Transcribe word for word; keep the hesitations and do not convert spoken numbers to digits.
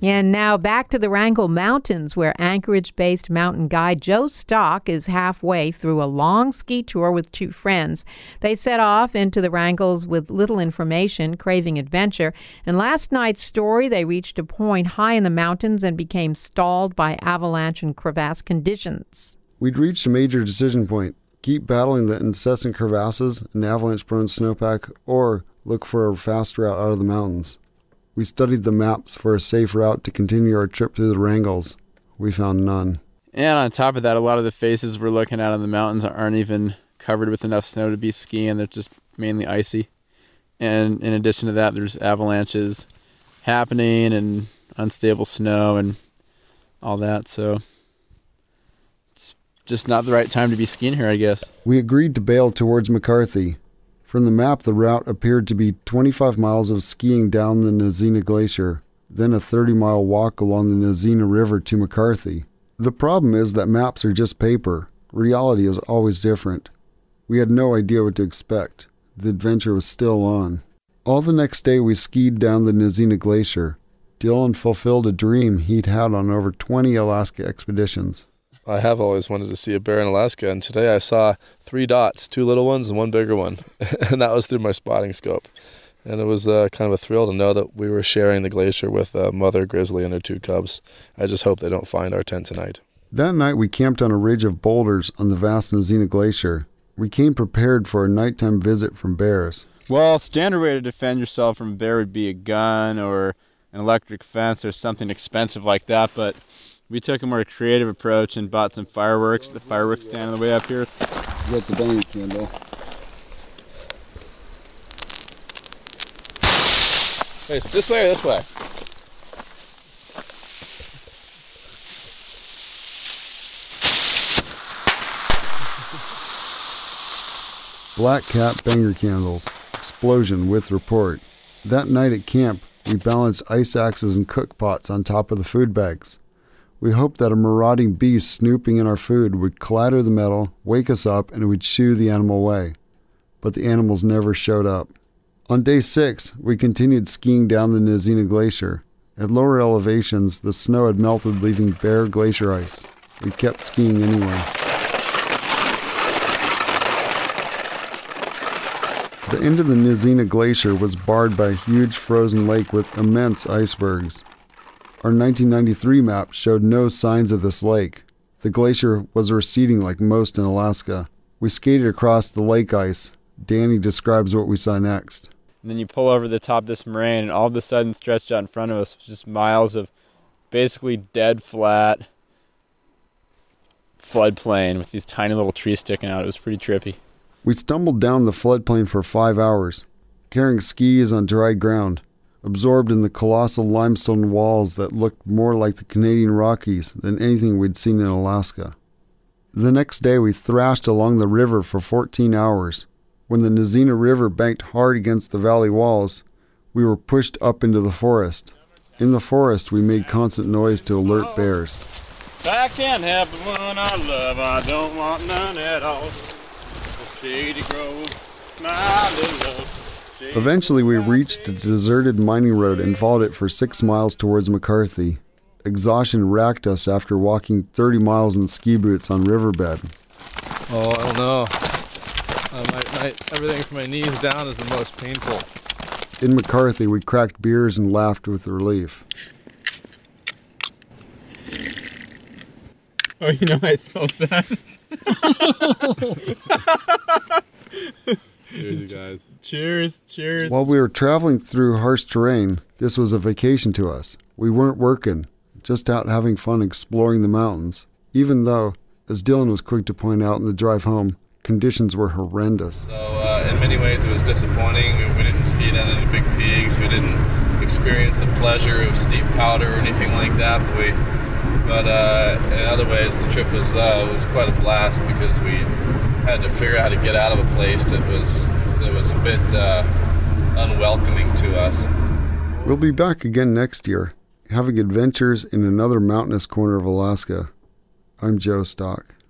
And now back to the Wrangell Mountains, where Anchorage-based mountain guide Joe Stock is halfway through a long ski tour with two friends. They set off into the Wrangells with little information, craving adventure. And last night's story, they reached a point high in the mountains and became stalled by avalanche and crevasse conditions. We'd reached a major decision point. Keep battling the incessant crevasses and avalanche-prone snowpack, or look for a fast route out of the mountains. We studied the maps for a safe route to continue our trip through the Wrangells. We found none. And on top of that, a lot of the faces we're looking at on the mountains aren't even covered with enough snow to be skiing. They're just mainly icy. And in addition to that, there's avalanches happening and unstable snow and all that. So it's just not the right time to be skiing here, I guess. We agreed to bail towards McCarthy. From the map, the route appeared to be twenty-five miles of skiing down the Nazina Glacier, then a thirty-mile walk along the Nazina River to McCarthy. The problem is that maps are just paper. Reality is always different. We had no idea what to expect. The adventure was still on. All the next day we skied down the Nazina Glacier. Dylan fulfilled a dream he'd had on over twenty Alaska expeditions. I have always wanted to see a bear in Alaska, and today I saw three dots, two little ones and one bigger one, and that was through my spotting scope. And it was uh, kind of a thrill to know that we were sharing the glacier with uh, Mother Grizzly and her two cubs. I just hope they don't find our tent tonight. That night we camped on a ridge of boulders on the vast Nazina Glacier. We came prepared for a nighttime visit from bears. Well, standard way to defend yourself from a bear would be a gun or an electric fence or something expensive like that, but we took a more creative approach and bought some fireworks. The fireworks stand on the way up here. It's like the banging candle. Hey, it's this way or this way? Black Cat banger candles. Explosion with report. That night at camp, we balanced ice axes and cook pots on top of the food bags. We hoped that a marauding beast snooping in our food would clatter the metal, wake us up, and it would shoo the animal away. But the animals never showed up. On day six, we continued skiing down the Nazina Glacier. At lower elevations, the snow had melted, leaving bare glacier ice. We kept skiing anyway. The end of the Nazina Glacier was barred by a huge frozen lake with immense icebergs. Our nineteen ninety-three map showed no signs of this lake. The glacier was receding like most in Alaska. We skated across the lake ice. Danny describes what we saw next. And then you pull over the top of this moraine, and all of a sudden stretched out in front of us was just miles of basically dead flat floodplain with these tiny little trees sticking out. It was pretty trippy. We stumbled down the floodplain for five hours, carrying skis on dry ground, absorbed in the colossal limestone walls that looked more like the Canadian Rockies than anything we'd seen in Alaska. The next day we thrashed along the river for fourteen hours. When the Nazina River banked hard against the valley walls, we were pushed up into the forest. In the forest we made constant noise to alert bears. I can't have the one I love, I don't want none at all. Shady Grove, my little love. Eventually we reached a deserted mining road and followed it for six miles towards McCarthy. Exhaustion racked us after walking thirty miles in ski boots on riverbed. Oh, I don't know. Uh, my, my, everything from my knees down is the most painful. In McCarthy, we cracked beers and laughed with relief. Oh, you know I smoked that. Cheers, you guys. Cheers, cheers. While we were traveling through harsh terrain, this was a vacation to us. We weren't working, just out having fun exploring the mountains, even though, as Dylan was quick to point out in the drive home, conditions were horrendous. So uh, in many ways it was disappointing. We, we didn't ski down any big peaks. We didn't experience the pleasure of steep powder or anything like that. But we, but uh, in other ways the trip was uh, was quite a blast because we had to figure out how to get out of a place that was that was a bit uh, unwelcoming to us. We'll be back again next year, having adventures in another mountainous corner of Alaska. I'm Joe Stock.